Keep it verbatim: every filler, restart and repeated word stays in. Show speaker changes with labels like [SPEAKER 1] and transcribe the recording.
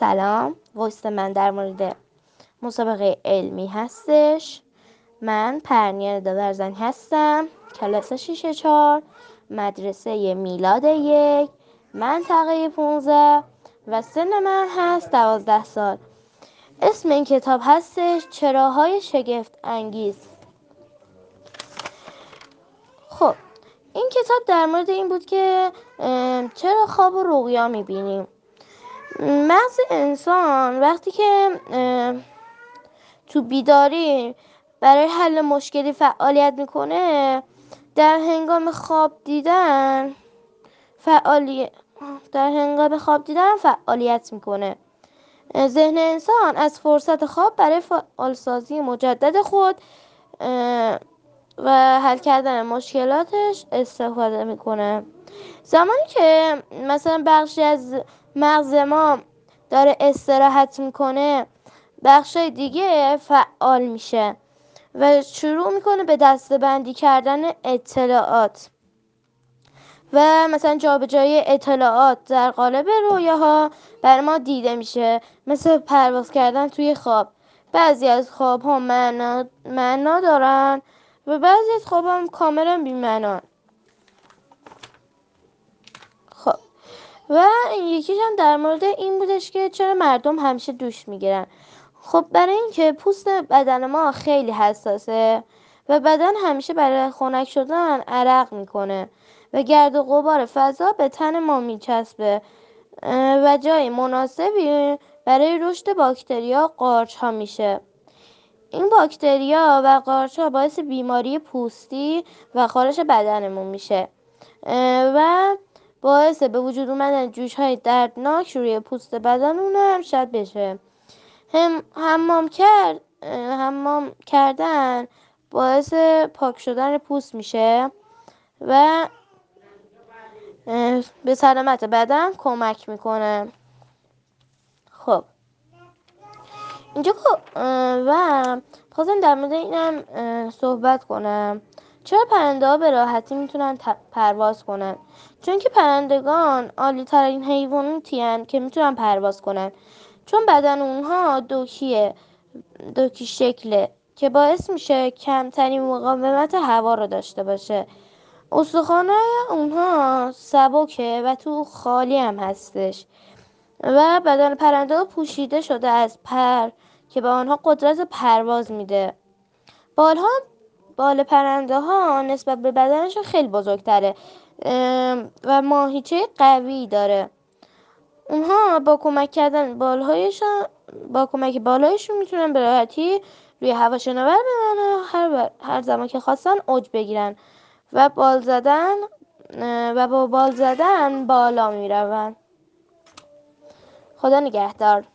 [SPEAKER 1] سلام، وایس من در مورد مسابقه علمی هستش. من پرنیان داورزنی هستم، کلاس شیش چهار، مدرسه میلاد یک، منطقه پونزده و سن من هست دوازده سال. اسم این کتاب هستش چراهای شگفت انگیز. خب این کتاب در مورد این بود که چرا خواب و رؤیا میبینیم. مغز انسان وقتی که تو بیداری برای حل مشکلی فعالیت میکنه، در هنگام خواب دیدن فعالیت در هنگام خواب دیدن فعالیت میکنه. ذهن انسان از فرصت خواب برای فعالسازی مجدد خود و حل کردن مشکلاتش استفاده میکنه. زمانی که مثلا بخشی از مغز ما داره استراحت میکنه، بخشای دیگه فعال میشه و شروع میکنه به دسته‌بندی کردن اطلاعات و مثلا جابجایی اطلاعات در قالب رویاها بر ما دیده میشه، مثل پرواز کردن توی خواب. بعضی از خواب ها معنا, معنا دارن و بعضی از خواب هم کاملا بی‌معنان. خب و یکیش هم در مورد این بودش که چرا مردم همیشه دوش میگیرن. خب برای اینکه پوست بدن ما خیلی حساسه و بدن همیشه برای خنک شدن عرق میکنه و گرد و غبار فضا به تن ما میچسبه و جای مناسبی برای رشد باکتریا قارچ ها میشه. این باکتریا و قارچ ها باعث بیماری پوستی و خارش بدنمون میشه و باعث به وجود اومدن جوش های دردناک روی پوست بدنمون هم شاید بشه. هم حمام کرد حمام کردن باعث پاک شدن پوست میشه و به سلامت بدن کمک میکنه. خب اینجا و خواستم در مورد اینم صحبت کنم چرا پرنده ها به راحتی میتونن پرواز کنن. چون که پرندگان عالی ترین حیواناتی هستند که میتونن پرواز کنن، چون بدن اونها دوکیه دوکی شکله که باعث میشه کمترین مقاومت هوا رو داشته باشه. استخوان‌های اونها سبکه و تو خالی هم هستش و بدن پرنده ها پوشیده شده از پر که به آنها قدرت پرواز میده. بالها بال پرنده ها نسبت به بدنشون خیلی بزرگتره و ماهیچه قوی داره. اونها با کمک کردن بالهایشون با کمک بالهایشون میتونن به راحتی روی هوا شناور بزنن، هر هر زمان که خواستن اوج بگیرن و بال زدن و با بال زدن بالا میرون. خدا نگهدار.